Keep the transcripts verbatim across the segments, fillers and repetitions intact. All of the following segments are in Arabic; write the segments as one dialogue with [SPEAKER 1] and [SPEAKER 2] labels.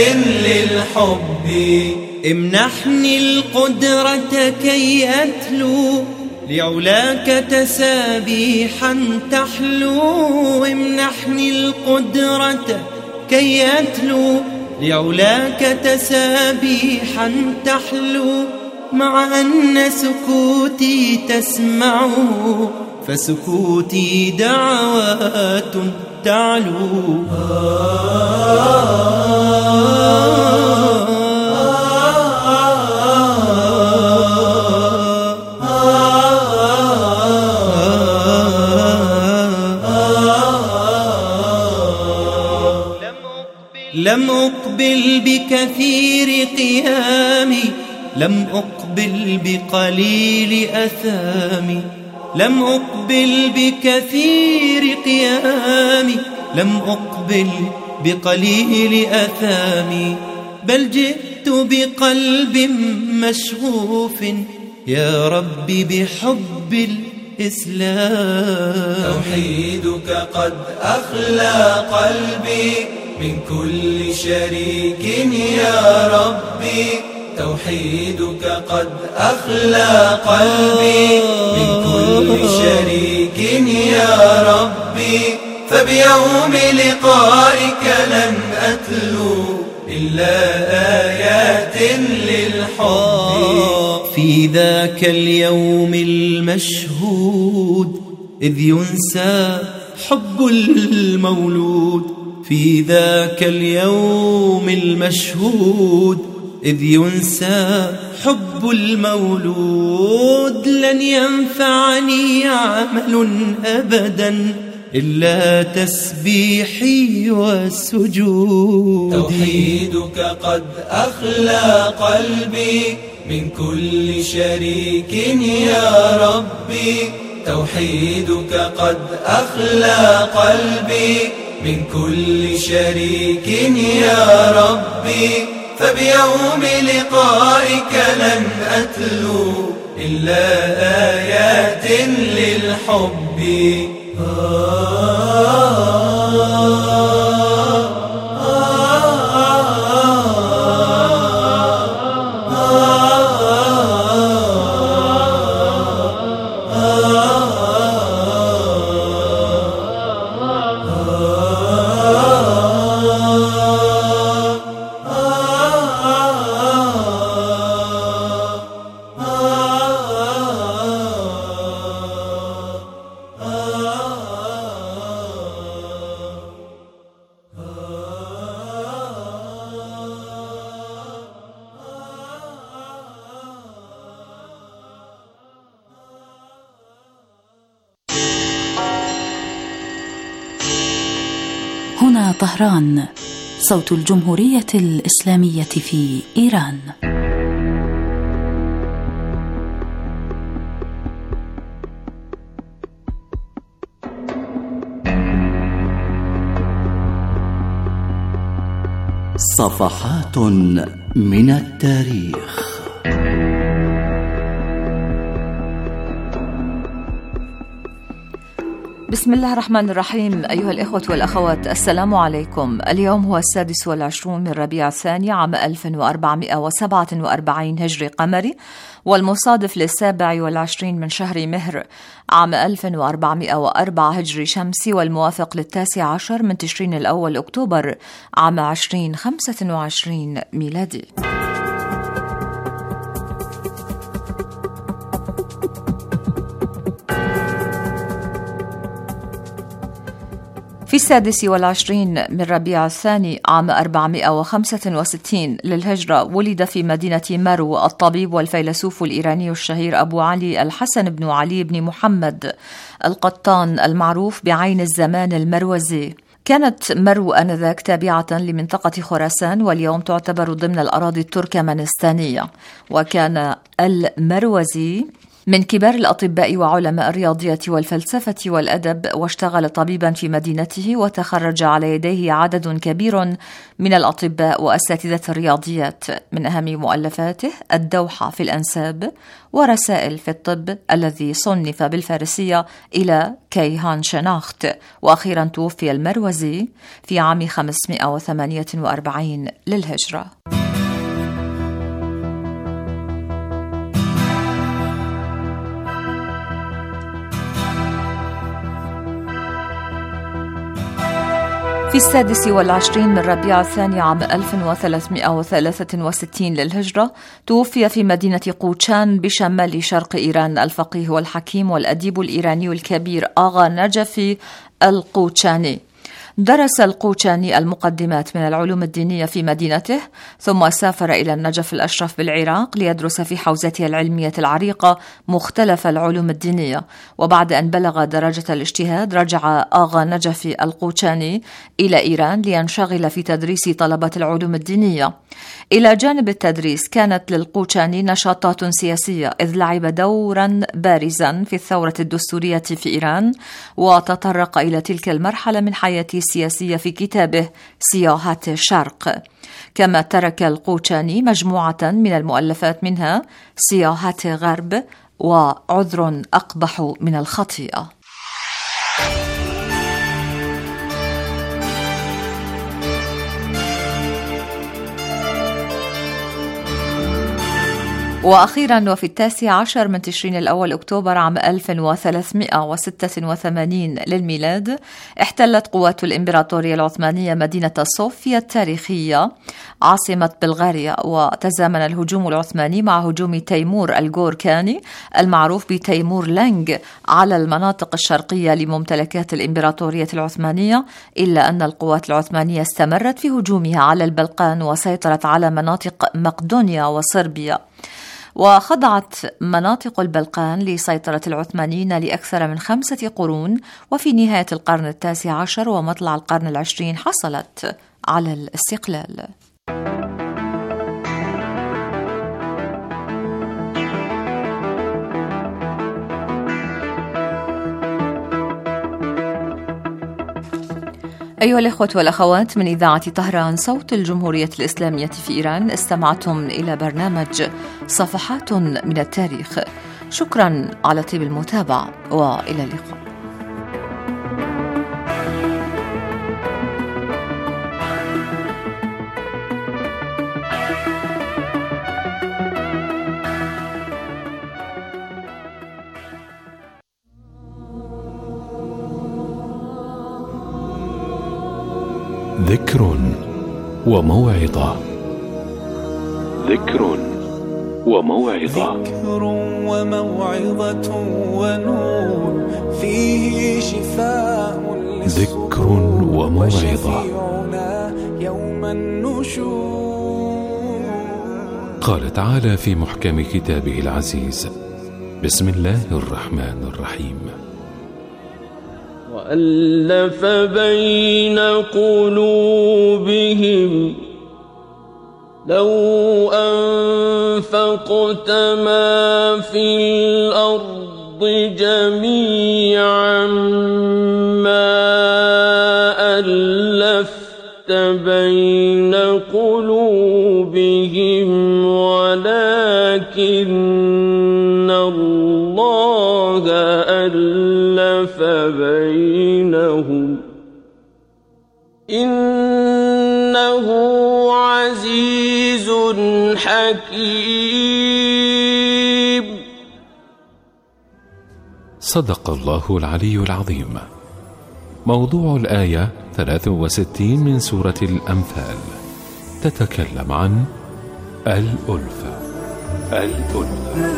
[SPEAKER 1] للحب امنحني القدرة كي أتلو لعلاك تسابيحا تحلو. امنحني القدرة كي أتلو لعلاك تسابيحا تحلو، مع أن سكوتي تسمعه فسكوتي دعوات تعلو. لم أقبل بكثير قيامي، لم أقبل بقليل أثامي. لم أقبل بكثير قيامي، لم أقبل بقليل أثامي، بل جئت بقلب مشغوف يا رب بحب الإسلام.
[SPEAKER 2] توحيدك قد أخلى قلبي من كل شريك يا ربي. توحيدك قد أخلى قلبي من كل شريك يا ربي. فبيوم لقائك لن أتلو إلا آيات للحب.
[SPEAKER 1] في ذاك اليوم المشهود إذ ينسى حب المولود. في ذاك اليوم المشهود إذ ينسى حب المولود، لن ينفعني عمل أبدا إلا تسبيحي وسجودي.
[SPEAKER 2] توحيدك قد أخلى قلبي من كل شريك يا ربي. توحيدك قد أخلى قلبي من كل شريك يا ربي. فبيوم لقائك لن أتلو إلا آيات للحب.
[SPEAKER 3] هنا طهران، صوت الجمهورية الإسلامية في إيران.
[SPEAKER 4] صفحات من التاريخ.
[SPEAKER 5] بسم الله الرحمن الرحيم. أيها الإخوة والأخوات، السلام عليكم. اليوم هو السادس والعشرون من ربيع الثاني عام ألف وأربعمائة وسبعة وأربعين هجري قمري، والمصادف للسابع والعشرين من شهر مهر عام ألف وأربعمائة وأربعة هجري شمسي، والموافق للتاسع عشر من تشرين الأول أكتوبر عام عشرين خمسة وعشرين ميلادي. في السادس والعشرين من ربيع الثاني عام أربعمائة وخمسة وستين للهجرة ولد في مدينة مرو الطبيب والفيلسوف الإيراني الشهير أبو علي الحسن بن علي بن محمد القطان، المعروف بعين الزمان المروزي. كانت مرو آنذاك تابعة لمنطقة خراسان، واليوم تعتبر ضمن الأراضي التركمانستانية. وكان المروزي من كبار الأطباء وعلماء الرياضية والفلسفة والأدب، واشتغل طبيبا في مدينته، وتخرج على يديه عدد كبير من الأطباء وأساتذة الرياضيات. من أهم مؤلفاته الدوحة في الأنساب، ورسائل في الطب الذي صنف بالفارسية إلى كيهان شناخت. وأخيرا توفي المروزي في عام خمسمائة وثمانية وأربعين للهجرة. في السادس والعشرين من ربيع الثاني عام ألف وثلاثمائة وثلاثة وستين للهجرة توفي في مدينة قوتشان بشمال شرق إيران الفقيه والحكيم والأديب الإيراني الكبير آغا نجفي القوتشاني. درس القوتشاني المقدمات من العلوم الدينية في مدينته، ثم سافر إلى النجف الأشرف بالعراق ليدرس في حوزته العلمية العريقة مختلف العلوم الدينية. وبعد أن بلغ درجة الاجتهاد رجع آغا نجفي القوتشاني إلى إيران لينشغل في تدريس طلبة العلوم الدينية. إلى جانب التدريس كانت للقوتشاني نشاطات سياسية، إذ لعب دورا بارزا في الثورة الدستورية في إيران، وتطرق إلى تلك المرحلة من حياته السياسية في كتابه سياحات الشرق. كما ترك القوتشاني مجموعة من المؤلفات، منها سياحات غرب وعذر أقبح من الخطيئة. وأخيرا وفي التاسع عشر من تشرين الأول أكتوبر عام ألف وثلاثمائة وستة وثمانين للميلاد احتلت قوات الإمبراطورية العثمانية مدينة صوفيا التاريخية عاصمة بلغاريا، وتزامن الهجوم العثماني مع هجوم تيمور الغوركاني المعروف بتيمور لانج على المناطق الشرقية لممتلكات الإمبراطورية العثمانية، إلا أن القوات العثمانية استمرت في هجومها على البلقان وسيطرت على مناطق مقدونيا وصربيا. وخضعت مناطق البلقان لسيطرة العثمانيين لأكثر من خمسة قرون، وفي نهاية القرن التاسع عشر ومطلع القرن العشرين حصلت على الاستقلال. أيها الإخوة والأخوات، من إذاعة طهران صوت الجمهورية الإسلامية في إيران، استمعتم إلى برنامج صفحات من التاريخ. شكرا على طيب المتابعة، وإلى اللقاء.
[SPEAKER 6] ذكر وموعظة. ذكر وموعظة.
[SPEAKER 2] ذكر وموعظة ونور فيه شفاء.
[SPEAKER 6] ذكر وموعظة.
[SPEAKER 2] يوم النشور.
[SPEAKER 6] قال تعالى في محكم كتابه العزيز: بسم الله الرحمن الرحيم:
[SPEAKER 7] وألف بين قلوبهم لو أنفقت ما في الأرض جميعا ما ألفت بين قلوبهم ولكن الله ألف بينهم إنه عزيز حكيم.
[SPEAKER 6] صدق الله العلي العظيم. موضوع الآية ثلاث وستين من سورة الأنفال، تتكلم عن الألفة. الألفة.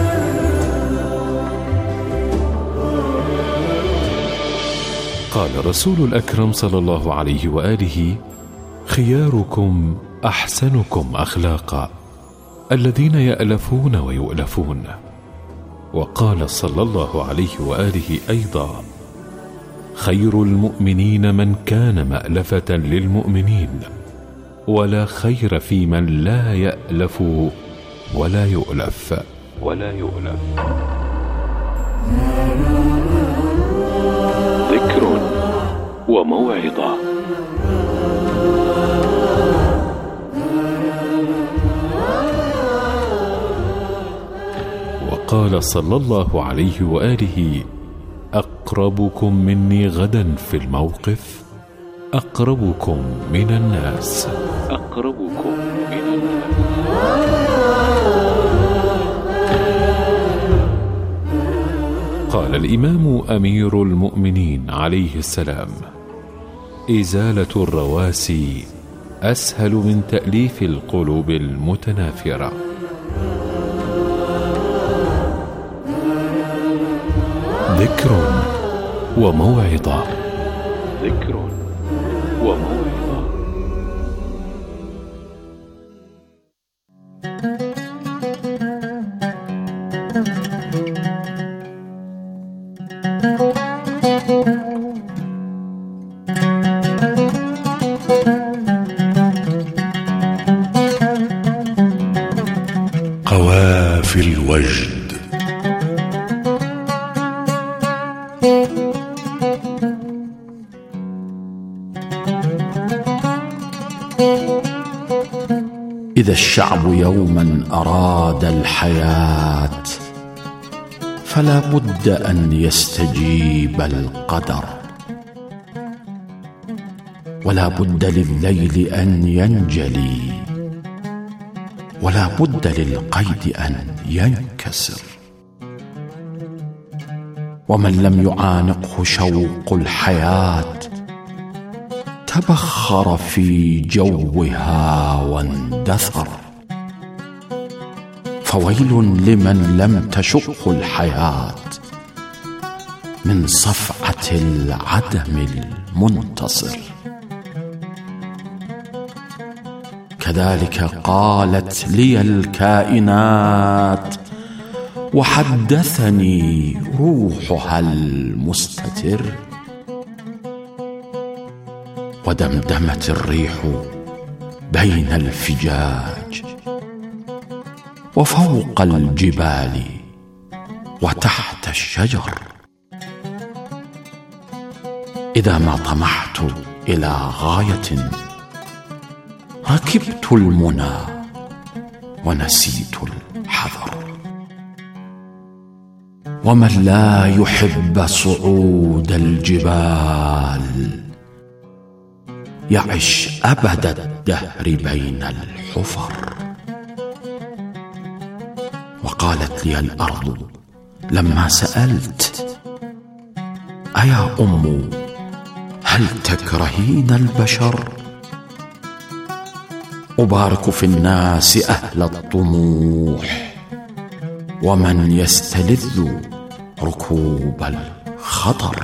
[SPEAKER 6] قال رسول الأكرم صلى الله عليه وآله: خياركم أحسنكم أخلاقا، الذين يألفون ويؤلفون. وقال صلى الله عليه وآله أيضا: خير المؤمنين من كان مألفة للمؤمنين، ولا خير في من لا يألف ولا يؤلف. ولا يؤلف. ذكر وموعظة. وقال صلى الله عليه وآله: أقربكم مني غدا في الموقف أقربكم من الناس. أقربكم من الناس. قال الإمام أمير المؤمنين عليه السلام: إزالة الرواسي أسهل من تأليف القلوب المتنافرة. ذكر وموعظة. ذكر وموعظة.
[SPEAKER 8] قوافي الوجد. إذا الشعب يوما أراد الحياة فلا بد أن يستجيب القدر، ولا بد للليل أن ينجلي، ولا بد للقيد أن ينكسر. ومن لم يعانقه شوق الحياة تبخر في جوها واندثر. فويل لمن لم تشق الحياة من صفعة العدم المنتصر. كذلك قالت لي الكائنات وحدثني روحها المستتر. ودمدمت الريح بين الفجاج وفوق الجبال وتحت الشجر. إذا ما طمحت إلى غاية ركبت المنى ونسيت الحذر. ومن لا يحب صعود الجبال يعش أبد الدهر بين الحفر. وقالت لي الأرض لما سألت: أيا أم هل تكرهين البشر؟ أبارك في الناس أهل الطموح ومن يستلذ ركوب الخطر.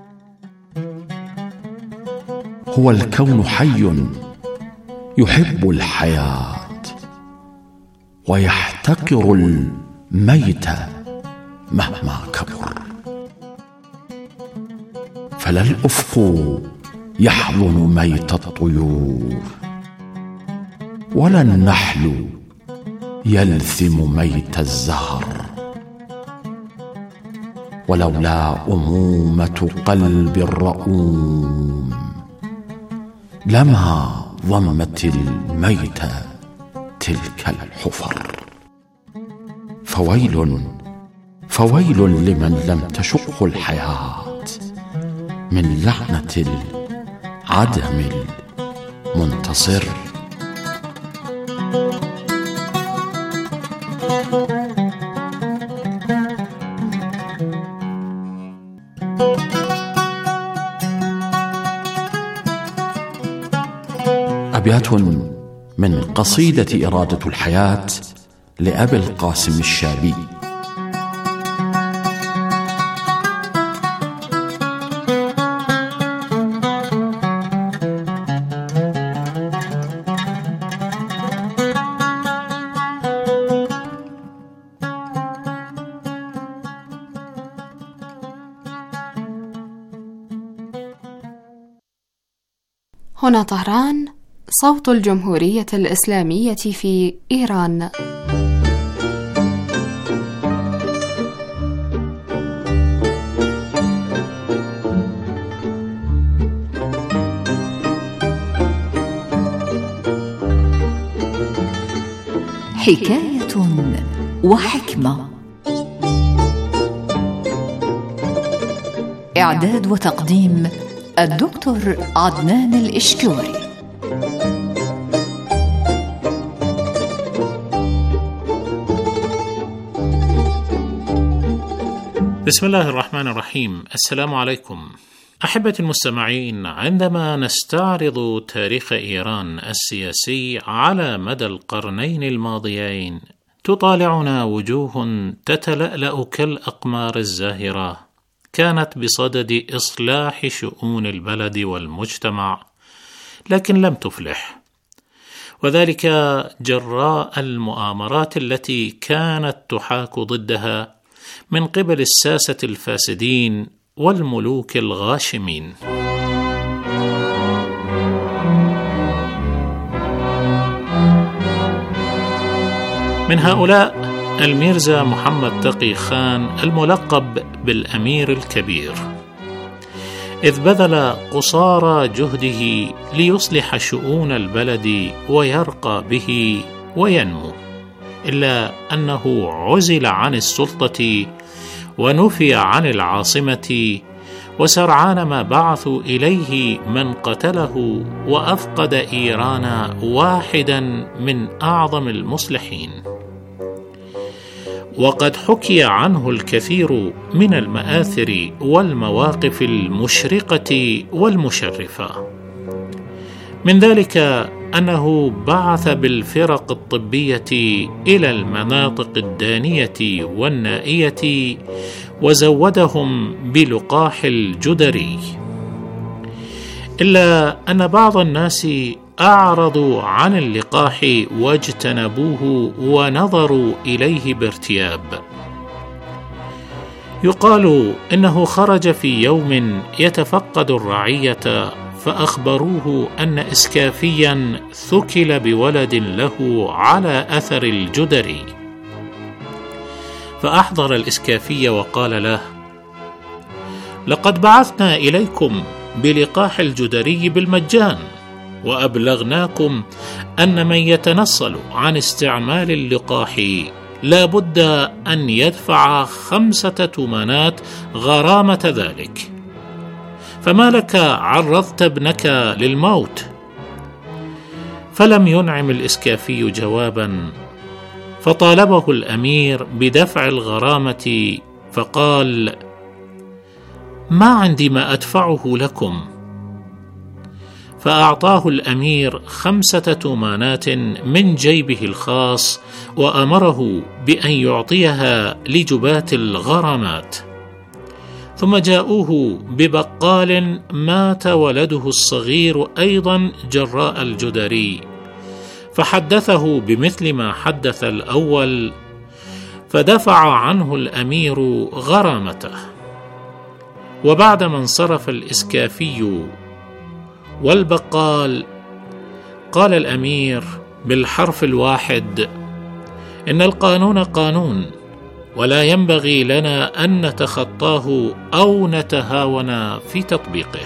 [SPEAKER 8] هو الكون حي يحب الحياة ويحتقر الميت مهما كبر. فلا الأفق يحضن ميت الطيور ولا النحل يلثم ميت الزهر. ولولا أمومة قلب الرؤوم لما ضمت الميت تلك الحفر. فويل فويل لمن لم تشق الحياة من لعنة العدم المنتصر. أبيات من قصيدة إرادة الحياة لأبي القاسم الشابي.
[SPEAKER 9] هنا طهران، صوت الجمهورية الإسلامية في إيران.
[SPEAKER 5] حكاية وحكمة. إعداد وتقديم الدكتور عدنان الإشكوري.
[SPEAKER 10] بسم الله الرحمن الرحيم. السلام عليكم أحبتي المستمعين. عندما نستعرض تاريخ إيران السياسي على مدى القرنين الماضيين تطالعنا وجوه تتلألأ كالأقمار الزاهرة، كانت بصدد إصلاح شؤون البلد والمجتمع، لكن لم تفلح، وذلك جراء المؤامرات التي كانت تحاك ضدها من قبل الساسة الفاسدين والملوك الغاشمين. من هؤلاء الميرزا محمد تقي خان الملقب بالأمير الكبير، إذ بذل قصارى جهده ليصلح شؤون البلد ويرقى به وينمو، إلا أنه عزل عن السلطة ونفي عن العاصمة، وسرعان ما بعثوا إليه من قتله، وأفقد إيران واحدا من أعظم المصلحين. وقد حكي عنه الكثير من المآثر والمواقف المشرقة والمشرفة، من ذلك أنه بعث بالفرق الطبية إلى المناطق الدانية والنائية وزودهم بلقاح الجدري، إلا أن بعض الناس أعرضوا عن اللقاح واجتنبوه ونظروا إليه بارتياب. يقال إنه خرج في يوم يتفقد الرعية فأخبروه أن إسكافيا ثكل بولد له على أثر الجدري، فأحضر الإسكافي وقال له: لقد بعثنا إليكم بلقاح الجدري بالمجان، وأبلغناكم أن من يتنصل عن استعمال اللقاح لا بد أن يدفع خمسة تمانات غرامة ذلك، فما لك عرضت ابنك للموت؟ فلم ينعم الإسكافي جوابا، فطالبه الأمير بدفع الغرامة، فقال: ما عندي ما أدفعه لكم. فأعطاه الأمير خمسة تمانات من جيبه الخاص، وأمره بأن يعطيها لجبات الغرامات. ثم جاءوه ببقال مات ولده الصغير أيضا جراء الجدري، فحدثه بمثل ما حدث الأول، فدفع عنه الأمير غرامته. وبعدما انصرف الإسكافي والبقال، قال الأمير بالحرف الواحد: إن القانون قانون، ولا ينبغي لنا أن نتخطاه أو نتهاون في تطبيقه.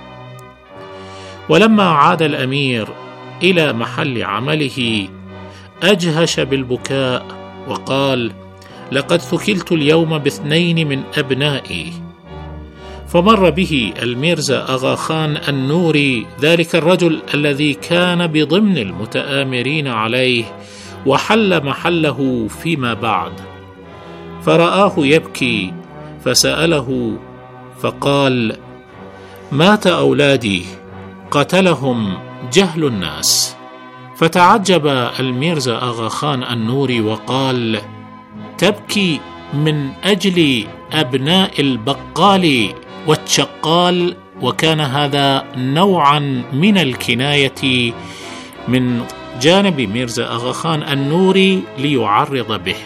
[SPEAKER 10] ولما عاد الأمير إلى محل عمله أجهش بالبكاء وقال: لقد ثكلت اليوم باثنين من أبنائي. فمر به الميرزا أغا خان النوري، ذلك الرجل الذي كان بضمن المتآمرين عليه وحل محله فيما بعد، فرآه يبكي فسأله فقال: مات أولادي قتلهم جهل الناس. فتعجب الميرزا أغا خان النوري وقال: تبكي من أجل أبناء البقال والشقال؟ وكان هذا نوعا من الكناية من جانب ميرزا أغا خان النوري ليعرض به،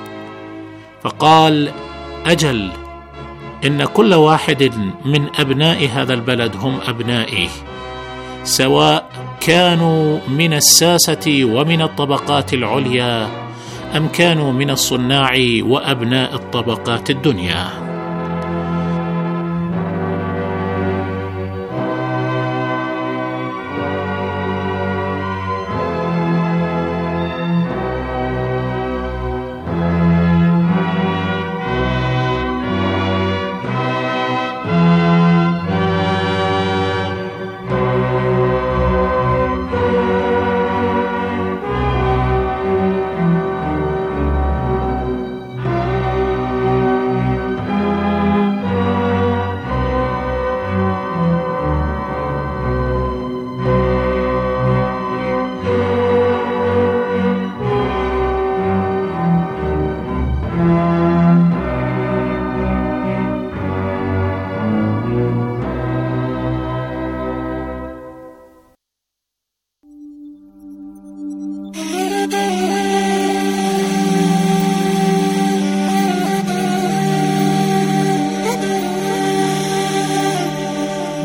[SPEAKER 10] فقال: أجل، إن كل واحد من أبناء هذا البلد هم أبنائي، سواء كانوا من الساسة ومن الطبقات العليا أم كانوا من الصناع وأبناء الطبقات الدنيا.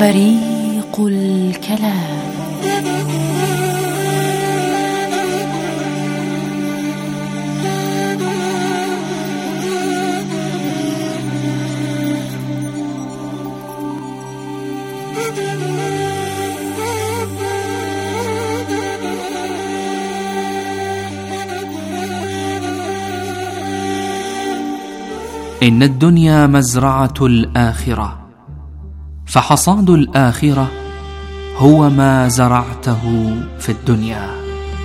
[SPEAKER 3] بريق الكلام.
[SPEAKER 11] إن الدنيا مزرعة الآخرة، فحصاد الآخرة هو ما زرعته في الدنيا.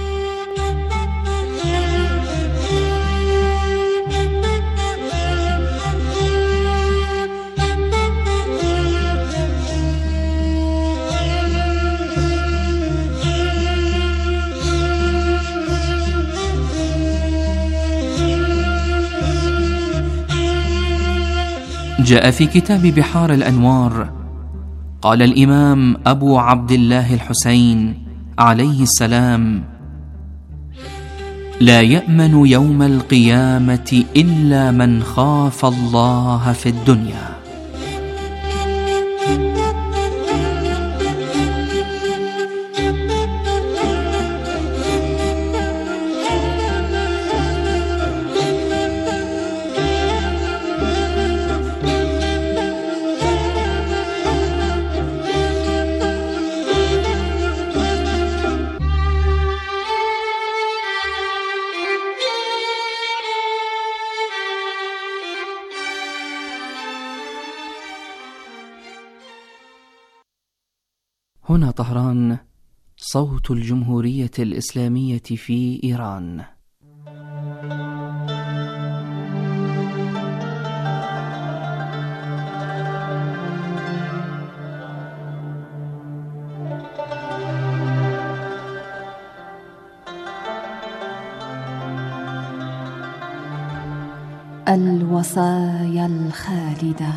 [SPEAKER 11] جاء في كتاب بحار الأنوار، قال الإمام أبو عبد الله الحسين عليه السلام: لا يأمن يوم القيامة إلا من خاف الله في الدنيا. هنا طهران، صوت الجمهورية الإسلامية في إيران.
[SPEAKER 3] الوصايا الخالدة.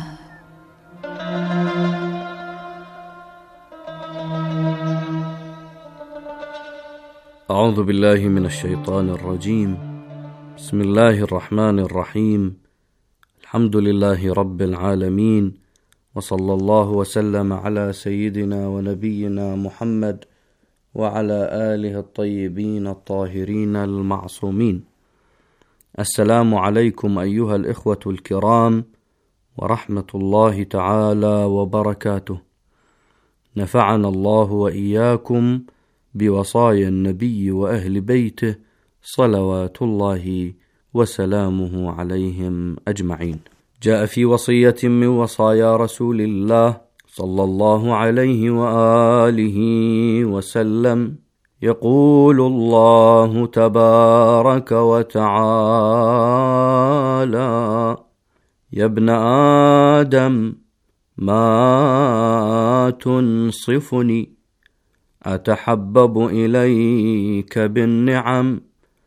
[SPEAKER 12] أعوذ بالله من الشيطان الرجيم. بسم الله الرحمن الرحيم. الحمد لله رب العالمين، وصلى الله وسلم على سيدنا ونبينا محمد وعلى آله الطيبين الطاهرين المعصومين. السلام عليكم أيها الإخوة الكرام ورحمة الله تعالى وبركاته. نفعنا الله وإياكم بوصايا النبي وأهل بيته صلوات الله وسلامه عليهم أجمعين. جاء في وصية من وصايا رسول الله صلى الله عليه وآله وسلم: يقول الله تبارك وتعالى: يا ابن آدم ما تنصفني أتحبب إليك بالنعم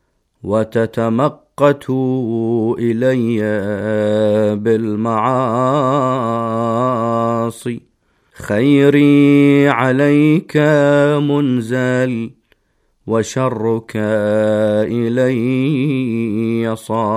[SPEAKER 12] وتتمقت إلي بالمعاصي. خيري عليك منزل وشرك إلي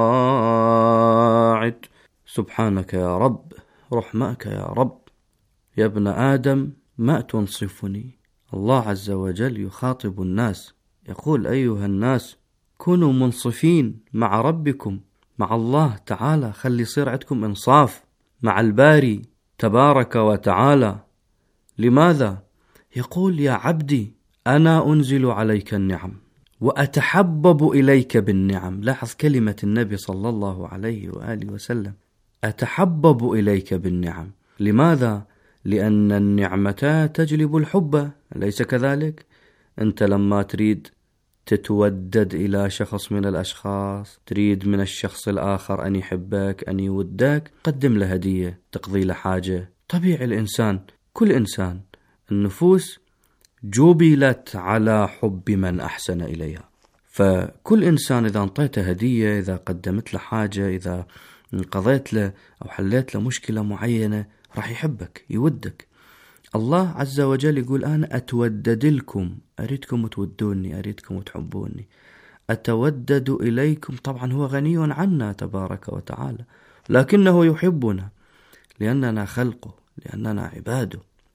[SPEAKER 12] صاعد. سبحانك يا رب، رحمك يا رب. يا ابن آدم ما تنصفني. الله عز وجل يخاطب الناس، يقول: أيها الناس كونوا منصفين مع ربكم، مع الله تعالى. خلي يصير عندكم إنصاف مع الباري تبارك وتعالى. لماذا؟ يقول: يا عبدي أنا أنزل عليك النعم وأتحبب إليك بالنعم. لاحظ كلمة النبي صلى الله عليه وآله وسلم: أتحبب إليك بالنعم. لماذا؟ لأن النعمة تجلب الحب، أليس كذلك؟ أنت لما تريد تتودد إلى شخص من الأشخاص، تريد من الشخص الآخر أن يحبك أن يودك، قدم له هدية، تقضي له حاجة. طبيعي الإنسان، كل إنسان، النفوس جبلت على حب من أحسن إليها. فكل إنسان إذا انطيته هدية، إذا قدمت له حاجة، إذا قضيت له أو حليت له مشكلة معينة، راح يحبك، يودك. الله عز وجل يقول: أنا أتودد لكم، أريدكم تودوني، أريدكم تحبوني، أتودد إليكم. طبعا هو غني عنا تبارك وتعالى، لكنه يحبنا لأننا خلقه، لأننا عباده.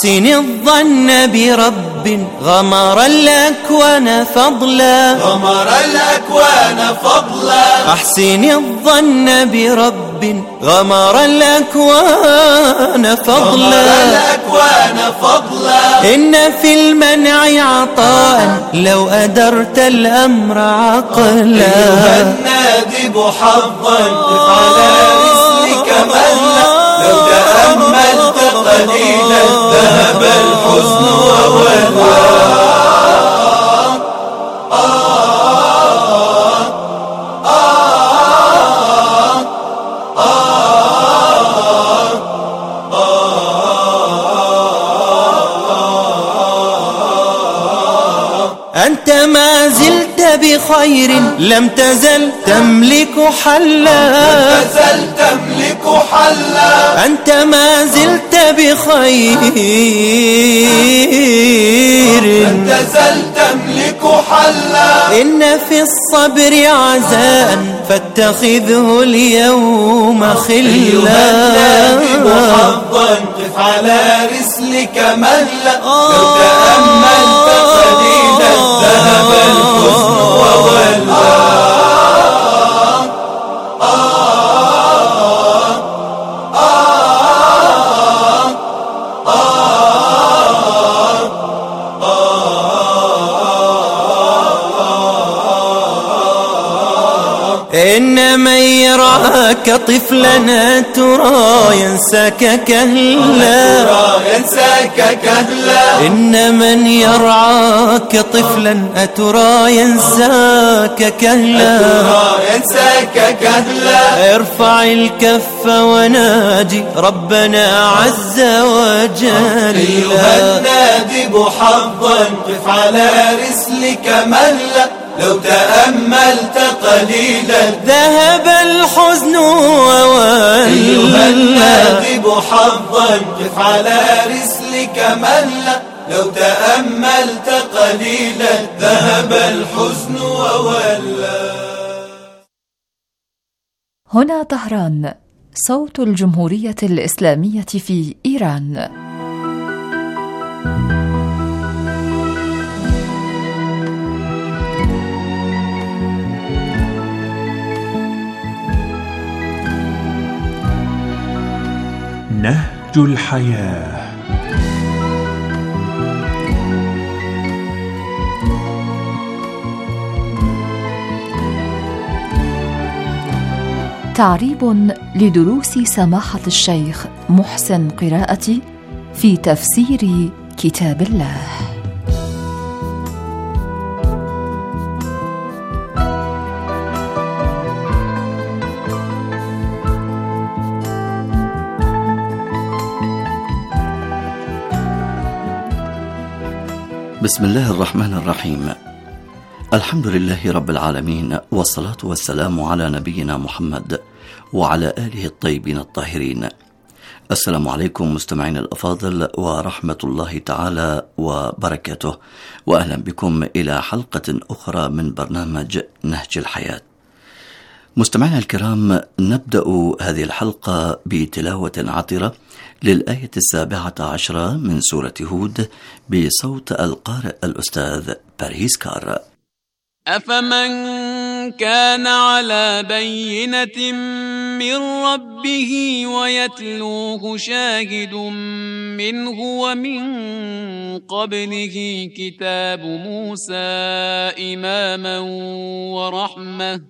[SPEAKER 1] أحسن الظن برب غمر الأكوان فضلا
[SPEAKER 13] غمر الأكوان فضلا
[SPEAKER 1] أحسن الظن برب غمر الأكوان فضلا
[SPEAKER 13] غمر الأكوان فضلا
[SPEAKER 1] إن في المنع عطاء لو أدرت الأمر عقلا
[SPEAKER 13] أيها النادب حظا قف على رسلك مهلا لو تأملت قليلا ذهب الحزن وولى
[SPEAKER 1] أنت ما زلت بخير لم تزل تملك حلا
[SPEAKER 13] لم تزل تملك حلا
[SPEAKER 1] أنت ما زلت بخير
[SPEAKER 13] لم تزل تملك حلا
[SPEAKER 1] إن في الصبر عزاء فاتخذه اليوم خلا
[SPEAKER 13] أيها النادب حظا قف على رسلك مهلا لو تأملت قليلا ذهب الحزن وولى
[SPEAKER 1] إن من يراك طفلا ترى ينساك كهلا
[SPEAKER 13] ينساك كهلا
[SPEAKER 1] إن من يرعاك طفلا أترى ينساك كهلا
[SPEAKER 13] ينساك كهلا
[SPEAKER 1] ارفع الكف وناجي ربنا عز وجل
[SPEAKER 13] أيها النادب حظا قف على رسلك مهلا لو تأملت قليلا
[SPEAKER 1] ذهب الحزن وولى
[SPEAKER 13] أيها النادب حظا قف على رسلك مهلا لو تأملت قليلا ذهب الحزن وولى.
[SPEAKER 5] هنا طهران، صوت الجمهورية الإسلامية في إيران.
[SPEAKER 2] نهج الحياة.
[SPEAKER 5] تعريب لدروس سماحة الشيخ محسن قراءتي في تفسير كتاب الله.
[SPEAKER 4] بسم الله الرحمن الرحيم. الحمد لله رب العالمين، والصلاة والسلام على نبينا محمد وعلى آله الطيبين الطاهرين. السلام عليكم مستمعين الأفاضل ورحمة الله تعالى وبركاته، وأهلا بكم إلى حلقة أخرى من برنامج نهج الحياة. مستمعينا الكرام، نبدأ هذه الحلقة بتلاوة عطرة للآية السابعة عشرة من سورة هود بصوت القارئ الأستاذ باريس كار.
[SPEAKER 14] أفمن كان على بينة من ربه ويتلوه شاهد منه ومن قبله كتاب موسى إماما ورحمة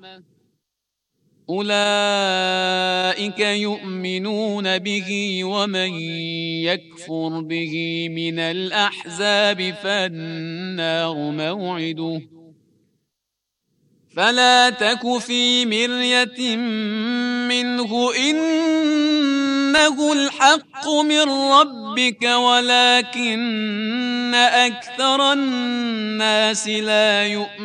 [SPEAKER 14] أولئك يؤمنون به ومن يكفر به من الأحزاب فالنار موعده فلا تك في مرية منه إنه الحق من ربك ولكن أكثر الناس لا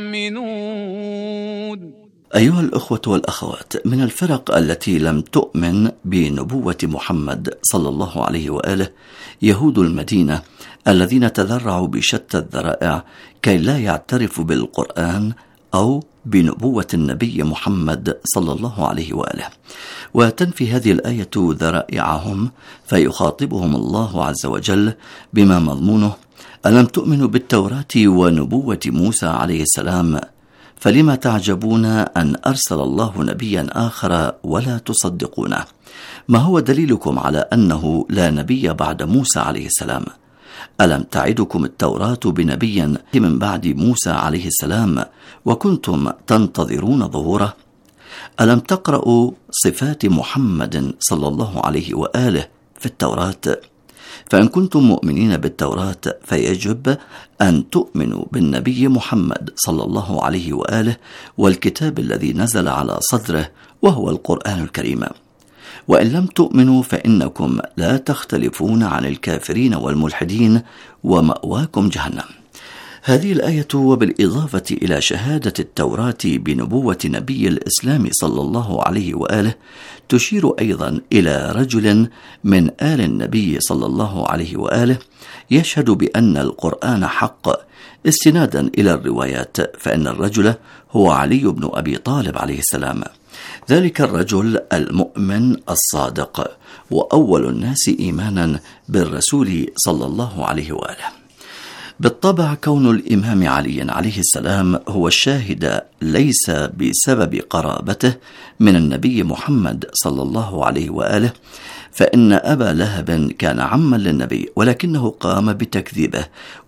[SPEAKER 14] يؤمنون.
[SPEAKER 4] أيها الأخوة والأخوات، من الفرق التي لم تؤمن بنبوة محمد صلى الله عليه وآله يهود المدينة الذين تذرعوا بشتى الذرائع كي لا يعترفوا بالقرآن أو بنبوة النبي محمد صلى الله عليه وآله. وتنفي هذه الآية ذرائعهم، فيخاطبهم الله عز وجل بما مضمونه: ألم تؤمنوا بالتوراة ونبوة موسى عليه السلام؟ فلما تعجبون أن أرسل الله نبيا آخر ولا تصدقونه؟ ما هو دليلكم على أنه لا نبي بعد موسى عليه السلام؟ ألم تعدكم التوراة بنبي من بعد موسى عليه السلام وكنتم تنتظرون ظهوره؟ ألم تقرأوا صفات محمد صلى الله عليه وآله في التوراة؟ فإن كنتم مؤمنين بالتوراة فيجب أن تؤمنوا بالنبي محمد صلى الله عليه وآله والكتاب الذي نزل على صدره وهو القرآن الكريم. وإن لم تؤمنوا فإنكم لا تختلفون عن الكافرين والملحدين ومأواكم جهنم. هذه الآية وبالإضافة إلى شهادة التوراة بنبوة نبي الإسلام صلى الله عليه وآله تشير أيضا إلى رجل من آل النبي صلى الله عليه وآله يشهد بأن القرآن حق استنادا إلى الروايات، فإن الرجل هو علي بن أبي طالب عليه السلام، ذلك الرجل المؤمن الصادق وأول الناس إيمانا بالرسول صلى الله عليه وآله. بالطبع كون الإمام علي عليه السلام هو الشاهد ليس بسبب قرابته من النبي محمد صلى الله عليه وآله، فإن أبا لهب كان عما للنبي ولكنه قام بتكذيبه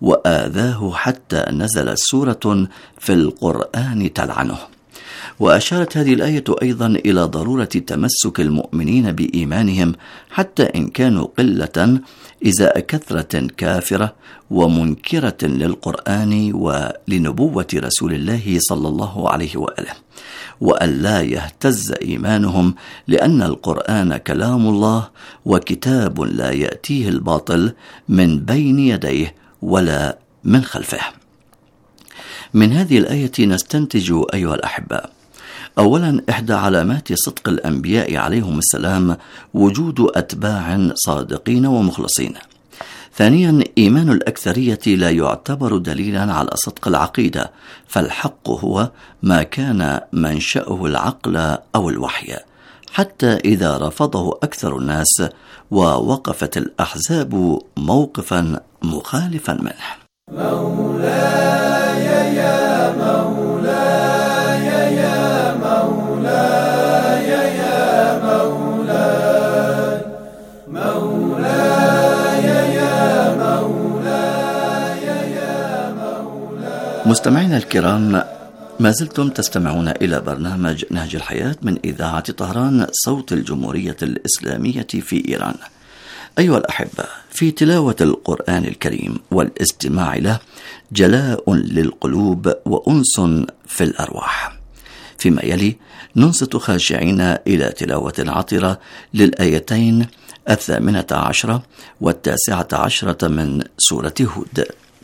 [SPEAKER 4] وآذاه حتى نزلت سورة في القرآن تلعنه. وأشارت هذه الآية أيضا إلى ضرورة تمسك المؤمنين بإيمانهم حتى إن كانوا قلة إزاء كثرة كافرة ومنكرة للقرآن ولنبوة رسول الله صلى الله عليه وآله، وأن لا يهتز إيمانهم، لأن القرآن كلام الله وكتاب لا يأتيه الباطل من بين يديه ولا من خلفه. من هذه الآية نستنتج أيها الأحباء: أولا، إحدى علامات صدق الأنبياء عليهم السلام وجود أتباع صادقين ومخلصين. ثانيا، إيمان الأكثرية لا يعتبر دليلا على صدق العقيدة، فالحق هو ما كان منشأه العقل أو الوحي، حتى إذا رفضه أكثر الناس ووقفت الأحزاب موقفا مخالفا منه.
[SPEAKER 13] مولاي يا مولاي يا مولاي يا مولاي مولاي يا مولاي يا مولاي.
[SPEAKER 4] مستمعينا الكرام، ما زلتم تستمعون إلى برنامج نهج الحياة من إذاعة طهران صوت الجمهورية الإسلامية في إيران. أيها الأحبة، في تلاوة القرآن الكريم والاستماع له جلاء للقلوب وأنس في الأرواح. فيما يلي ننصت خاشعين إلى تلاوة عطرة للآيتين الثامنة عشرة والتاسعة عشرة من سورة هود.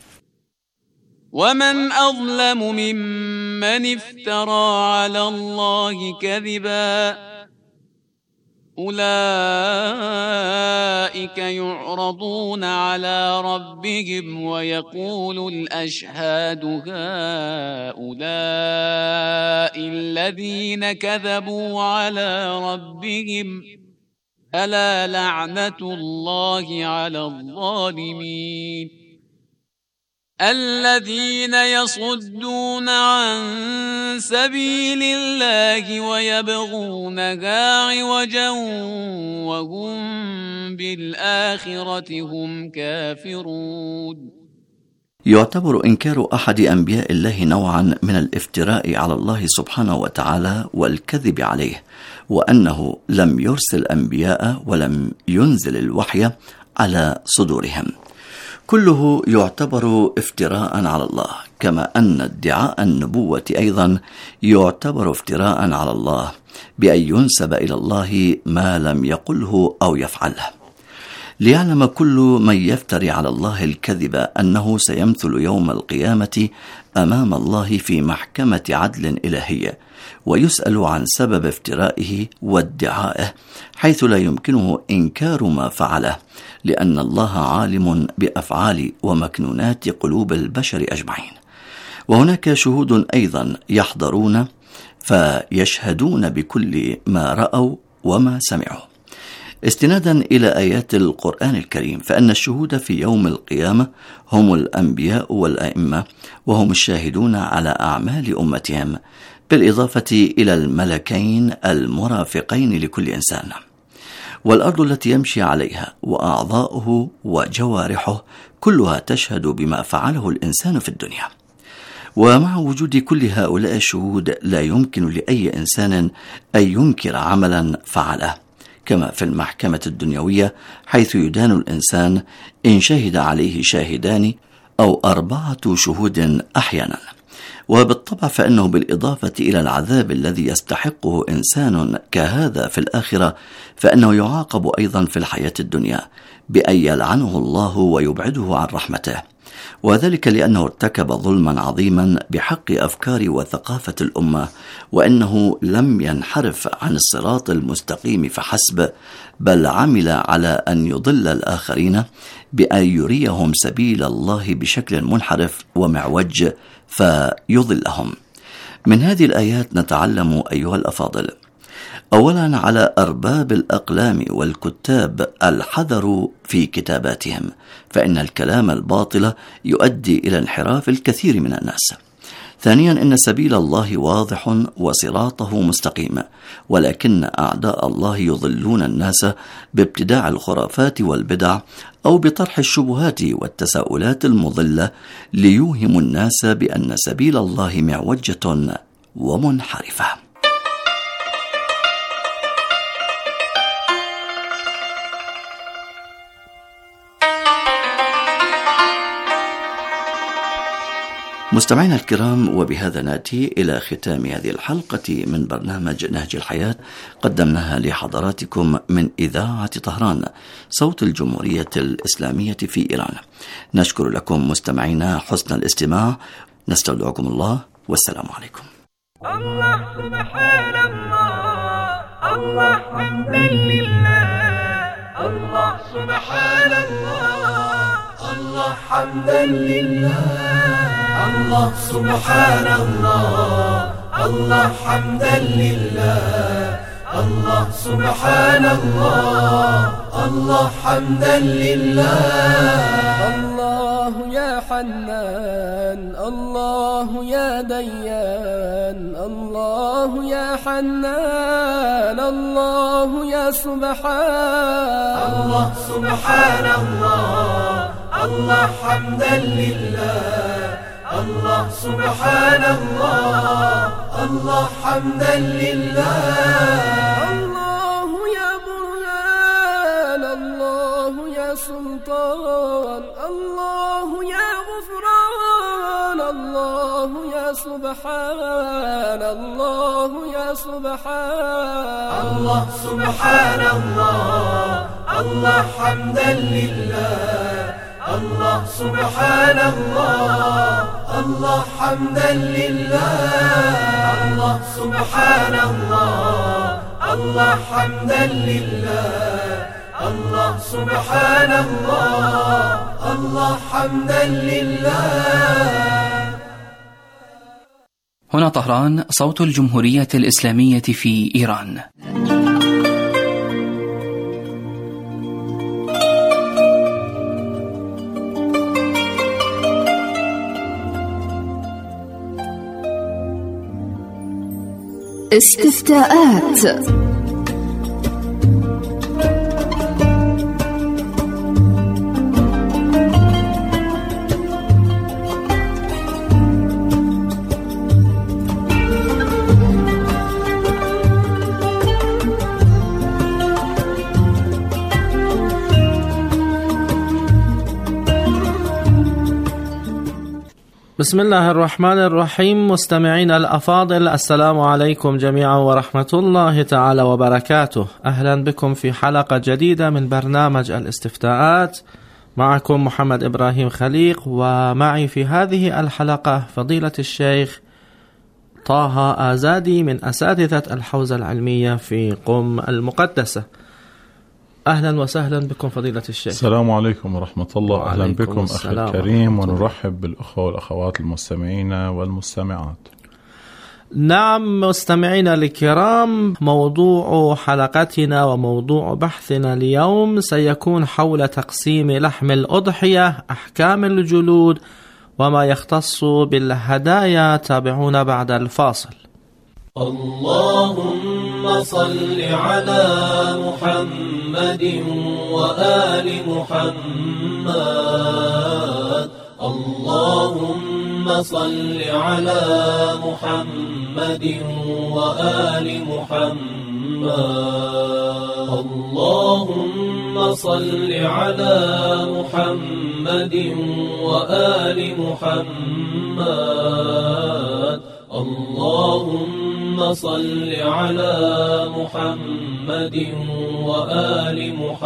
[SPEAKER 14] ومن أظلم ممن افترى على الله كذبا أولئك يعرضون على ربهم ويقول الأشهاد هؤلاء الذين كذبوا على ربهم ألا لعنة الله على الظالمين الذين يصدون عن سبيل الله ويبغونها عوجا وهم بالآخرة هم كافرون.
[SPEAKER 4] يعتبر إنكار أحد أنبياء الله نوعا من الافتراء على الله سبحانه وتعالى والكذب عليه، وأنه لم يرسل أنبياء ولم ينزل الوحي على صدورهم، كله يعتبر افتراء على الله، كما أن ادعاء النبوة أيضا يعتبر افتراء على الله بأن ينسب إلى الله ما لم يقله أو يفعله. ليعلم كل من يفتري على الله الكذب أنه سيمثل يوم القيامة أمام الله في محكمة عدل إلهية، ويسأل عن سبب افترائه وادعائه، حيث لا يمكنه إنكار ما فعله، لأن الله عالم بأفعال ومكنونات قلوب البشر أجمعين. وهناك شهود أيضا يحضرون فيشهدون بكل ما رأوا وما سمعوا. استنادا إلى آيات القرآن الكريم فإن الشهود في يوم القيامة هم الأنبياء والأئمة، وهم الشاهدون على أعمال أمتهم، بالإضافة إلى الملكين المرافقين لكل إنسان. والأرض التي يمشي عليها وأعضاؤه وجوارحه كلها تشهد بما فعله الإنسان في الدنيا. ومع وجود كل هؤلاء الشهود لا يمكن لأي إنسان أن ينكر عملا فعله، كما في المحكمة الدنيوية حيث يدان الإنسان إن شهد عليه شاهدان أو أربعة شهود أحيانا. وبالطبع فإنه بالإضافة إلى العذاب الذي يستحقه إنسان كهذا في الآخرة، فإنه يعاقب أيضا في الحياة الدنيا بأن يلعنه الله ويبعده عن رحمته، وذلك لأنه ارتكب ظلما عظيما بحق أفكار وثقافة الأمة، وأنه لم ينحرف عن الصراط المستقيم فحسب، بل عمل على أن يضل الآخرين بأن يريهم سبيل الله بشكل منحرف ومعوج فيضلهم. من هذه الآيات نتعلم أيها الأفاضل أولا على أرباب الأقلام والكتاب الحذر في كتاباتهم، فإن الكلام الباطل يؤدي إلى انحراف الكثير من الناس. ثانيا إن سبيل الله واضح وصراطه مستقيم، ولكن أعداء الله يضلون الناس بابتداع الخرافات والبدع أو بطرح الشبهات والتساؤلات المضلة ليوهموا الناس بأن سبيل الله معوجة ومنحرفة. مستمعينا الكرام، وبهذا نأتي إلى ختام هذه الحلقة من برنامج نهج الحياة، قدمناها لحضراتكم من إذاعة طهران صوت الجمهورية الإسلامية في إيران. نشكر لكم مستمعينا حسن الاستماع، نستودعكم الله والسلام عليكم.
[SPEAKER 13] الله سبحان الله، الله حمدا لله، الله سبحان الله، الله حمدا لله، الله سبحان الله، الله حمدا لله، الله سبحان الله، الله حمدا لله. الله يا حنان، الله يا ديان، الله يا حنان، الله يا سبحان، الله سبحان الله، الله حمدا لله، الله سبحان الله، الله حمدا لله. الله يا برهان، الله يا سلطان، الله يا غفران، الله يا سبحان، الله يا سبحان، الله سبحان الله، الله حمدا لله، الله سبحان الله، الله حمدا لله، الله سبحان الله، الله حمدا لله، الله سبحان الله، الله حمدا لله.
[SPEAKER 11] هنا طهران صوت الجمهورية الإسلامية في إيران.
[SPEAKER 3] استفتاءات.
[SPEAKER 15] بسم الله الرحمن الرحيم. مستمعين الأفاضل، السلام عليكم جميعا ورحمة الله تعالى وبركاته. أهلا بكم في حلقة جديدة من برنامج الاستفتاءات. معكم محمد إبراهيم خليق، ومعي في هذه الحلقة فضيلة الشيخ طه آزادي من أساتذة الحوزة العلمية في قم المقدسة. أهلا وسهلا بكم فضيلة الشيخ.
[SPEAKER 16] السلام عليكم ورحمة الله. أهلا بكم أخي الكريم، ونرحب بالأخوة والأخوات المستمعين والمستمعات.
[SPEAKER 15] نعم مستمعينا الكرام، موضوع حلقتنا وموضوع بحثنا اليوم سيكون حول تقسيم لحم الأضحية، أحكام الجلود، وما يختص بالهدايا. تابعونا بعد الفاصل.
[SPEAKER 1] اللهم صل على محمد وآل محمد. اللهم صل على محمد وآل محمد. اللهم صل على محمد وآل محمد. اللهم صل على محمد وآل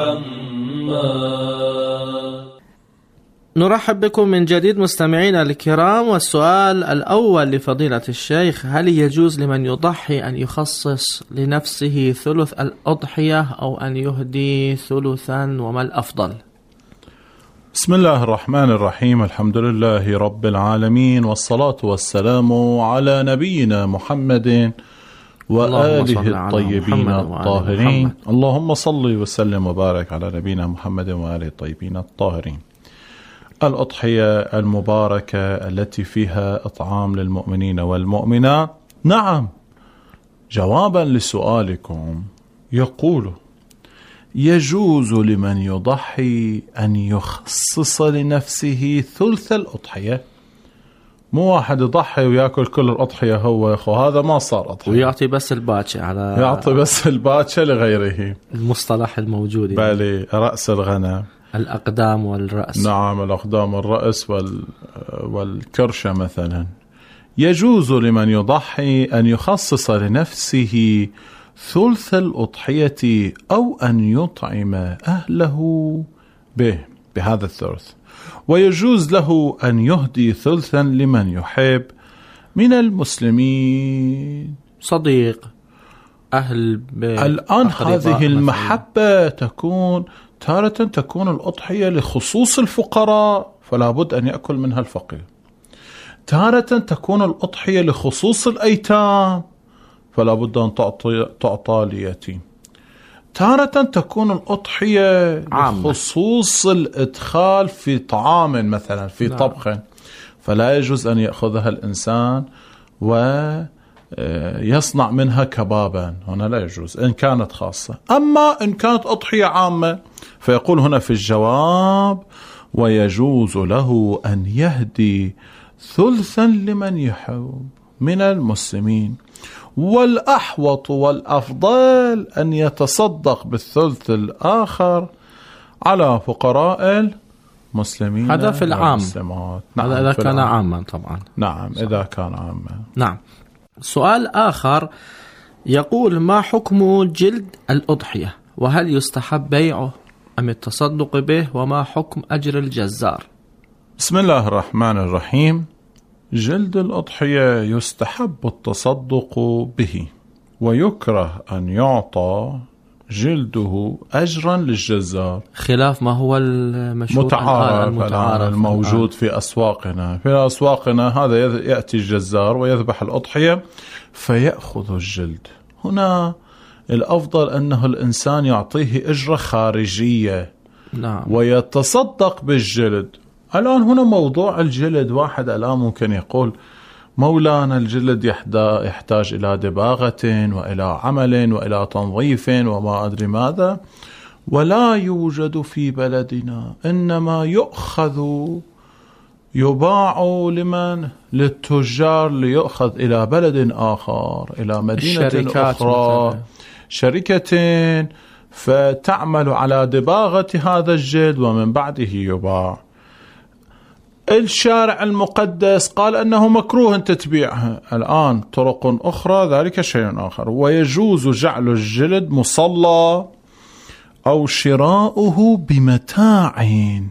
[SPEAKER 1] محمد.
[SPEAKER 15] نرحب بكم من جديد مستمعينا الكرام. والسؤال الأول لفضيلة الشيخ: هل يجوز لمن يضحي أن يخصص لنفسه ثلث الأضحية أو أن يهدي ثلثا، وما الأفضل؟
[SPEAKER 16] بسم الله الرحمن الرحيم. الحمد لله رب العالمين، والصلاة والسلام على نبينا محمد وآله الطيبين الطاهرين. اللهم صل وسلم وبارك على نبينا محمد وآله الطيبين الطاهرين. الأضحية المباركة التي فيها إطعام للمؤمنين والمؤمنات. نعم، جوابا لسؤالكم يقول: يجوز لمن يضحي أن يخصص لنفسه ثلث الأضحية. مو واحد يضحي ويأكل كل الأضحية هو، أخو هذا ما صار أضحية،
[SPEAKER 15] ويعطي بس الباتشة على
[SPEAKER 16] يعطي بس الباتشة لغيره،
[SPEAKER 15] المصطلح الموجود،
[SPEAKER 16] بالي رأس الغنم،
[SPEAKER 15] الأقدام والرأس.
[SPEAKER 16] نعم، الأقدام والرأس وال... والكرشة مثلا. يجوز لمن يضحي أن يخصص لنفسه ثلث الأضحية أو أن يطعم أهله به بهذا الثلث، ويجوز له أن يهدي ثلثا لمن يحب من المسلمين،
[SPEAKER 15] صديق، أهل بيت.
[SPEAKER 16] الآن هذه المحبة تكون تارة تكون الأضحية لخصوص الفقراء فلا بد أن يأكل منها الفقير، تارة تكون الأضحية لخصوص الأيتام فلا بد أن تعطي تعطى ليتيم، تارة تكون الأضحية لخصوص الإدخال في طعام مثلا في نعم. طبخ، فلا يجوز أن يأخذها الإنسان ويصنع منها كبابا، هنا لا يجوز إن كانت خاصة. أما إن كانت أضحية عامة فيقول هنا في الجواب: ويجوز له أن يهدي ثلثا لمن يحب من المسلمين، والأحوط والأفضل أن يتصدق بالثلث الآخر على فقراء المسلمين.
[SPEAKER 15] هذا في العام،
[SPEAKER 16] نعم،
[SPEAKER 15] هذا إذا كان عاما طبعا.
[SPEAKER 16] نعم، صح. إذا كان عاما.
[SPEAKER 15] نعم. سؤال آخر يقول: ما حكم جلد الأضحية، وهل يستحب بيعه أم التصدق به، وما حكم أجر الجزار؟
[SPEAKER 16] بسم الله الرحمن الرحيم. جلد الأضحية يستحب التصدق به، ويكره أن يعطى جلده أجرا للجزار،
[SPEAKER 15] خلاف ما هو المشهور
[SPEAKER 16] متعارف المتعارف الموجود الآن في أسواقنا. في أسواقنا هذا يأتي الجزار ويذبح الأضحية فيأخذ الجلد. هنا الأفضل أنه الإنسان يعطيه أجرة خارجية،
[SPEAKER 15] نعم،
[SPEAKER 16] ويتصدق بالجلد. الآن هنا موضوع الجلد، واحد الآن ممكن يقول: مولانا الجلد يحتاج إلى دباغة وإلى عمل وإلى تنظيف وما أدري ماذا، ولا يوجد في بلدنا، إنما يؤخذ يباع لمن؟ للتجار، ليؤخذ إلى بلد آخر، إلى مدينة أخرى، مثلا شركة فتعمل على دباغة هذا الجلد ومن بعده يباع. الشارع المقدس قال أنه مكروه أن تتبيعها، الآن طرق أخرى ذلك شيء آخر. ويجوز جعل الجلد مصلى أو شراؤه بمتاع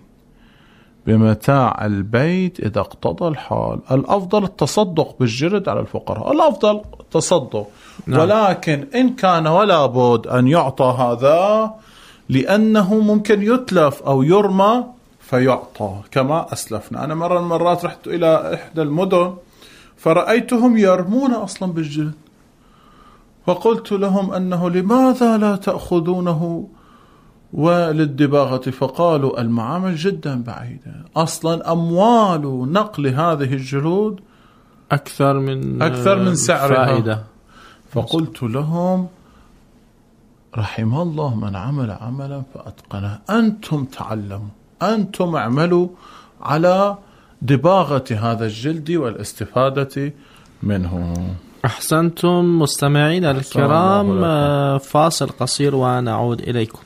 [SPEAKER 16] بمتاع البيت إذا اقتضى الحال. الأفضل التصدق بالجلد على الفقراء، الأفضل التصدق، نعم. ولكن إن كان ولا بد أن يعطى هذا لأنه ممكن يتلف أو يرمى فيعطى كما أسلفنا. أنا مرة من المرات رحت إلى إحدى المدن فرأيتهم يرمون أصلا بالجلد، فقلت لهم أنه لماذا لا تأخذونه وللدباغة؟ فقالوا المعامل جدا بعيدة، أصلا أموال نقل هذه الجلود
[SPEAKER 15] أكثر من
[SPEAKER 16] أكثر من سعرها
[SPEAKER 15] فائدة.
[SPEAKER 16] فقلت لهم رحم الله من عمل عملا فأتقنه، أنتم تعلموا، أنتم اعملوا على دباغة هذا الجلد والاستفادة منه.
[SPEAKER 15] أحسنتم مستمعين الكرام، فاصل قصير ونعود إليكم.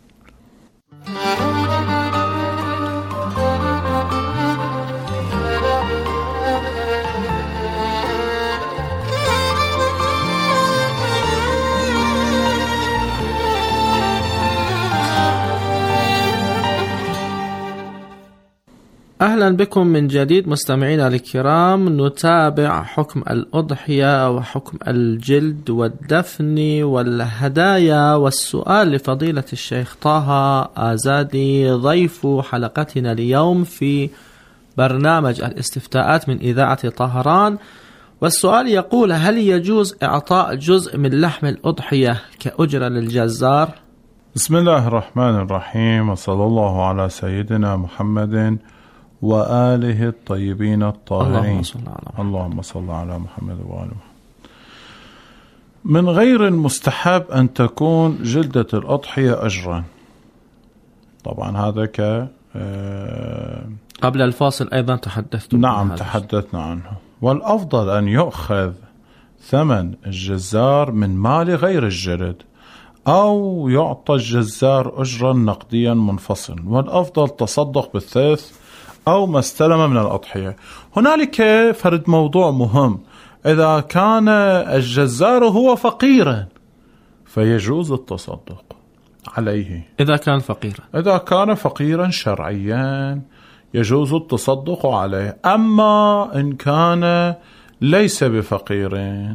[SPEAKER 15] أهلا بكم من جديد مستمعينا الكرام. نتابع حكم الأضحية وحكم الجلد والدفن والهدايا، والسؤال لفضيلة الشيخ طه آزادي ضيف حلقتنا اليوم في برنامج الاستفتاءات من إذاعة طهران. والسؤال يقول: هل يجوز إعطاء جزء من لحم الأضحية كأجرة للجزار؟
[SPEAKER 16] بسم الله الرحمن الرحيم، وصلى الله على سيدنا محمد وآله الطيبين الطاهرين. اللهم صل على محمد وآل محمد. من غير المستحب أن تكون جلدة الأضحية أجرا. طبعا هذا ك
[SPEAKER 15] قبل الفاصل أيضا تحدثت.
[SPEAKER 16] نعم تحدثنا عنه. والأفضل أن يؤخذ ثمن الجزار من مال غير الجلد، أو يعطى الجزار أجرا نقديا منفصل، والأفضل تصدق بالثلث أو ما استلم من الأضحية. هنالك فرد موضوع مهم: إذا كان الجزار هو فقيرا فيجوز التصدق عليه.
[SPEAKER 15] إذا كان فقيرا
[SPEAKER 16] إذا كان فقيرا شرعيا يجوز التصدق عليه. أما إن كان ليس بفقير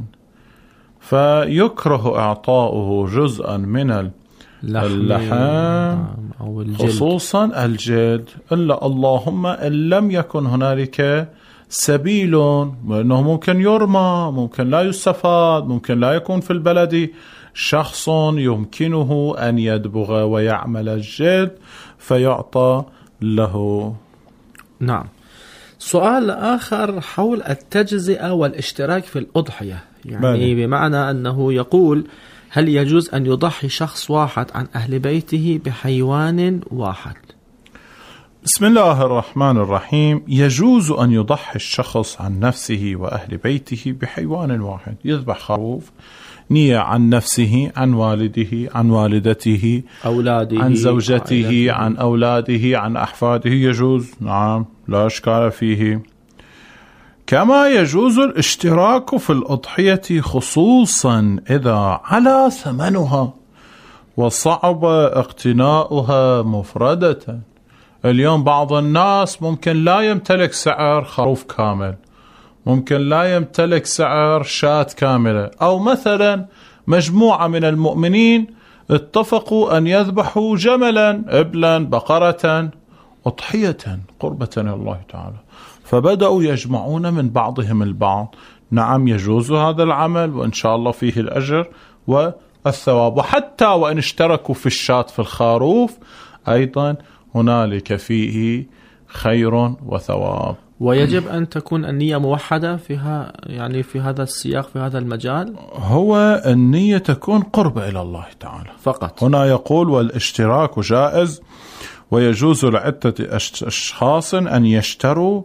[SPEAKER 16] فيكره إعطاؤه جزءا من اللحم أو الجلد، خصوصا الجلد، إلا اللهم إن لم يكن هنالك سبيل، لأنه ممكن يرمى، ممكن لا يستفاد، ممكن لا يكون في البلد شخص يمكنه أن يدبغ ويعمل الجلد فيعطى له.
[SPEAKER 15] نعم. سؤال آخر حول التجزئة والاشتراك في الأضحية، يعني بل. بمعنى أنه يقول: هل يجوز أن يضحي شخص واحد عن أهل بيته بحيوان واحد؟
[SPEAKER 16] بسم الله الرحمن الرحيم. يجوز أن يضحي الشخص عن نفسه وأهل بيته بحيوان واحد، يذبح خروف نية عن نفسه، عن والده، عن والدته،
[SPEAKER 15] أولاده،
[SPEAKER 16] عن زوجته، عائلته، عن أولاده، عن أحفاده، يجوز، نعم لا إشكال فيه. كما يجوز الاشتراك في الأضحية خصوصا إذا على ثمنها وصعب اقتناؤها مفردة. اليوم بعض الناس ممكن لا يمتلك سعر خروف كامل، ممكن لا يمتلك سعر شاة كاملة، أو مثلا مجموعة من المؤمنين اتفقوا أن يذبحوا جملا، إبلا، بقرة أضحية قربة إلى الله تعالى، فبدأوا يجمعون من بعضهم البعض. نعم يجوز هذا العمل، وإن شاء الله فيه الأجر والثواب. وحتى وإن اشتركوا في الشاة في الخروف أيضا هنالك فيه خير وثواب.
[SPEAKER 15] ويجب أن تكون النية موحدة فيها، يعني في هذا السياق، في هذا المجال.
[SPEAKER 16] هو النية تكون قربة إلى الله تعالى
[SPEAKER 15] فقط.
[SPEAKER 16] هنا يقول: والاشتراك جائز، ويجوز لعدة أشخاص أن يشتروا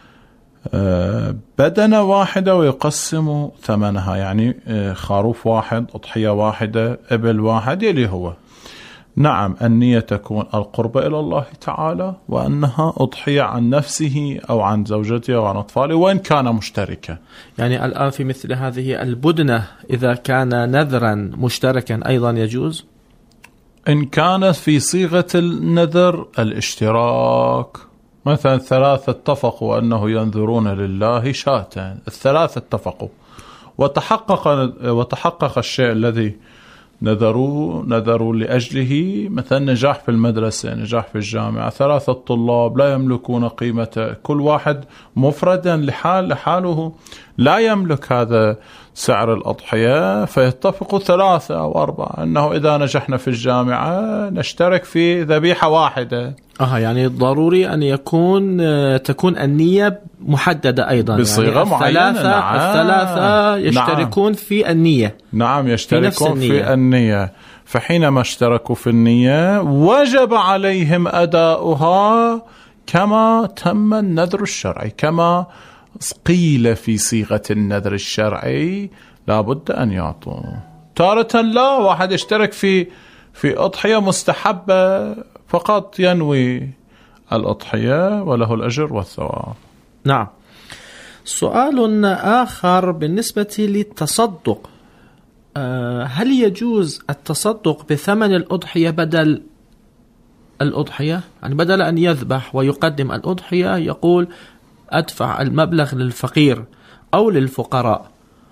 [SPEAKER 16] بدنة واحدة ويقسموا ثمنها، يعني خروف واحد، أضحية واحدة، إبل واحد، يلي هو. نعم النية تكون القربة إلى الله تعالى، وأنها أضحية عن نفسه أو عن زوجته أو عن أطفاله، وإن كان مشتركا.
[SPEAKER 15] يعني الآن في مثل هذه البدنة إذا كان نذرا مشتركا أيضا يجوز؟
[SPEAKER 16] إن كانت في صيغة النذر الاشتراك، مثلا ثلاثة اتفقوا أنه ينذرون لله شاة، الثلاثة اتفقوا وتحقق وتحقق الشيء الذي نذروا نذروا لأجله مثلا نجاح في المدرسة، نجاح في الجامعة، ثلاثة طلاب لا يملكون قيمته، كل واحد مفردا لحال لحاله لا يملك هذا سعر الأضحية، فيتفقوا ثلاثة أو أربعة أنه إذا نجحنا في الجامعة نشترك في ذبيحة واحدة.
[SPEAKER 15] آه يعني ضروري أن يكون تكون النية محددة أيضا
[SPEAKER 16] بصيغة يعني معينة.
[SPEAKER 15] الثلاثة,
[SPEAKER 16] نعم.
[SPEAKER 15] الثلاثة يشتركون نعم. في النية.
[SPEAKER 16] نعم يشتركون في, في النية. فحينما اشتركوا في النية وجب عليهم أداؤها كما تم النذر الشرعي، كما قيل في صيغة النذر الشرعي لابد أن يعطوا. تارة لا، واحد يشترك في في أضحية مستحبة فقط ينوي الأضحية وله الأجر والثواب.
[SPEAKER 15] نعم. سؤال آخر بالنسبة للتصدق، هل يجوز التصدق بثمن الأضحية بدل الأضحية؟ يعني بدل أن يذبح ويقدم الأضحية يقول أدفع المبلغ للفقير أو للفقراء.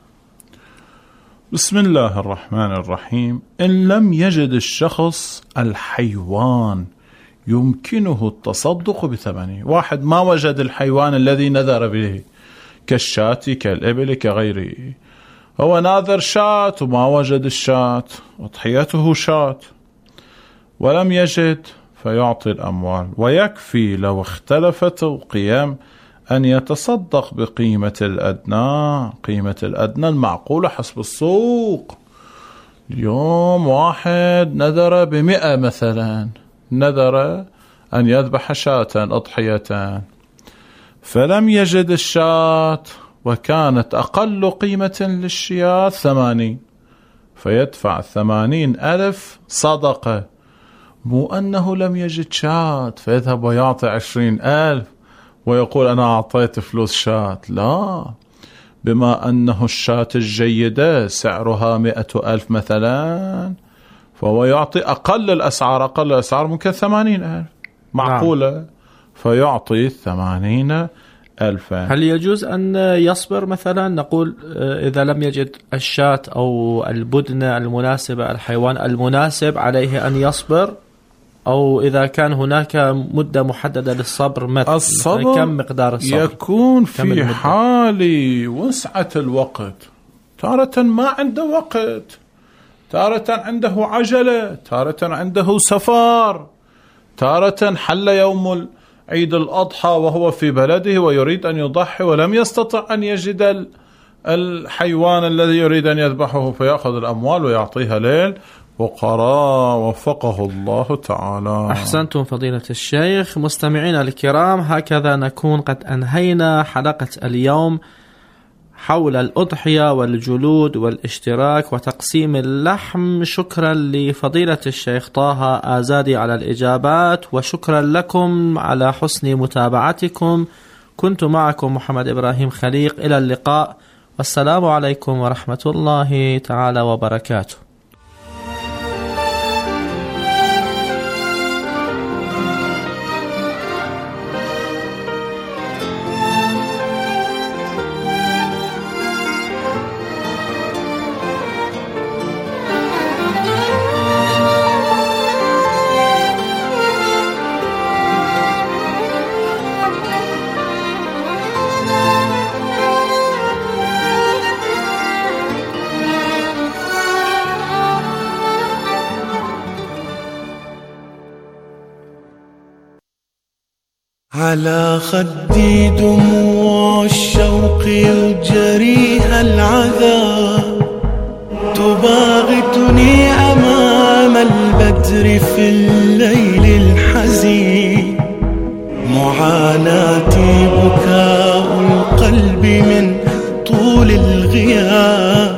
[SPEAKER 16] بسم الله الرحمن الرحيم. إن لم يجد الشخص الحيوان يمكنه التصدق بثمنه، واحد ما وجد الحيوان الذي نذر به كالشاة كالإبل كغيره، هو ناذر شاة وما وجد الشاة، أضحيته شاة ولم يجد فيعطي الأموال، ويكفي لو اختلفت القيم أن يتصدق بقيمة الأدنى، قيمة الأدنى المعقولة حسب السوق. اليوم واحد نذر بمئة مثلا، نذر أن يذبح شاة أضحيتان فلم يجد الشاة وكانت أقل قيمة للشياة ثمانين، فيدفع ثمانين ألف صدقة، مو أنه لم يجد شاة فيذهب ويعطي عشرين ألف ويقول أنا أعطيت فلوس شاة. لا، بما أنه الشاة الجيدة سعرها مئة ألف مثلا فهو يعطي أقل الأسعار، أقل الأسعار ممكن ثمانين ألف معقولة. نعم. فيعطي ثمانين ألفا.
[SPEAKER 15] هل يجوز أن يصبر مثلا؟ نقول إذا لم يجد الشاة أو البدنة المناسبة، الحيوان المناسب، عليه أن يصبر، أو إذا كان هناك مدة محددة للصبر متى؟
[SPEAKER 16] الصبر
[SPEAKER 15] كم مقدار الصبر؟
[SPEAKER 16] يكون في حال وسعة الوقت، تارة ما عنده وقت، تارة عنده عجلة، تارة عنده سفر، تارة حل يوم عيد الأضحى وهو في بلده ويريد أن يضحي ولم يستطع أن يجد الحيوان الذي يريد أن يذبحه فيأخذ الأموال ويعطيها ليل فقراء وفقه الله تعالى.
[SPEAKER 15] أحسنتم فضيلة الشيخ. مستمعينا الكرام، هكذا نكون قد أنهينا حلقة اليوم حول الأضحية والجلود والاشتراك وتقسيم اللحم. شكرا لفضيلة الشيخ طه آزادي على الإجابات، وشكرا لكم على حسن متابعتكم. كنت معكم محمد إبراهيم خليق، إلى اللقاء، والسلام عليكم ورحمة الله تعالى وبركاته.
[SPEAKER 2] على خدي دموع الشوق يجريها العذاب، تباغتني أمام البدر في الليل الحزين، معاناتي بكاء القلب من طول الغياب،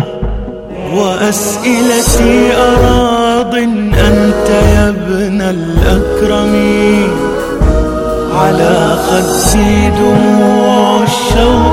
[SPEAKER 2] وأسئلتي أراض أنت يا ابن الأكرمين. على خدي دموع الشوق